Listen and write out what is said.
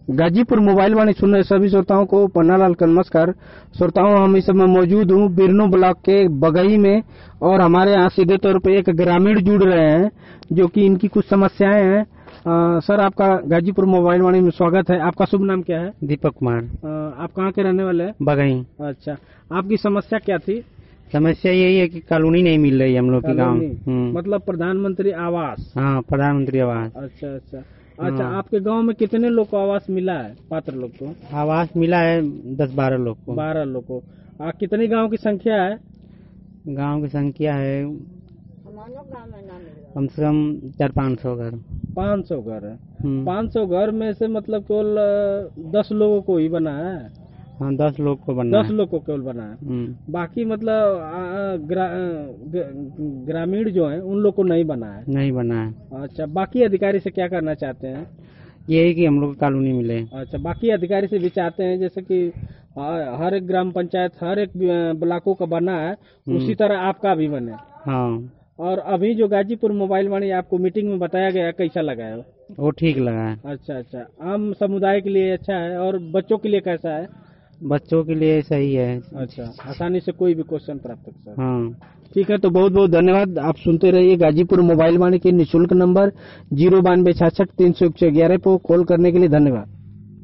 Ghazipur mobile वाणी सुन रहे सभी श्रोताओं को पन्नालाल का नमस्कार। श्रोताओं, हम इस समय मौजूद हूँ बिरनो ब्लॉक के बगही में और हमारे यहाँ सीधे तौर पे एक ग्रामीण जुड़ रहे हैं जो कि इनकी कुछ समस्याएं हैं। सर, आपका गाजीपुर मोबाइल वाणी में स्वागत है। आपका शुभ नाम क्या है? दीपक कुमार। आप कहाँ के रहने वाले हैं? बगही। अच्छा, आपकी समस्या क्या थी? समस्या यही है कि कॉलोनी नहीं मिल रही हम लोग के गाँव। मतलब प्रधानमंत्री आवास? हाँ, प्रधानमंत्री आवास। अच्छा अच्छा अच्छा। आपके गांव में कितने लोग को आवास मिला है? पात्र लोग को आवास मिला है 10-12 लोग को। 12 लोग को। कितनी गांव की संख्या है? गांव की संख्या है कम से कम 400-500 घर। 500 घर है। 500 घर में से मतलब केवल 10 लोगों को ही बना है? हाँ, 10 लोग को बना 10 लोग को केवल बना है। बाकी मतलब ग्रामीण जो है उन लोग को नहीं बना है? नहीं बना है। अच्छा, बाकी अधिकारी से क्या करना चाहते हैं? यही कि हम लोग को कॉलोनी मिले। अच्छा, बाकी अधिकारी से भी चाहते हैं जैसे कि हर एक ग्राम पंचायत हर एक ब्लॉकों का बना है उसी तरह आपका भी बने। हाँ। और अभी जो गाजीपुर मोबाइल वाणी आपको मीटिंग में बताया गया, कैसा लगा है? वो ठीक लगा है। अच्छा अच्छा। आम समुदाय के लिए अच्छा है और बच्चों के लिए कैसा है? बच्चों के लिए सही है। अच्छा, आसानी से कोई भी क्वेश्चन प्राप्त कर सकते। हाँ, ठीक है। तो बहुत बहुत धन्यवाद। आप सुनते रहिए गाजीपुर मोबाइल वाणी के निःशुल्क नंबर 92666311 पर कॉल करने के लिए धन्यवाद।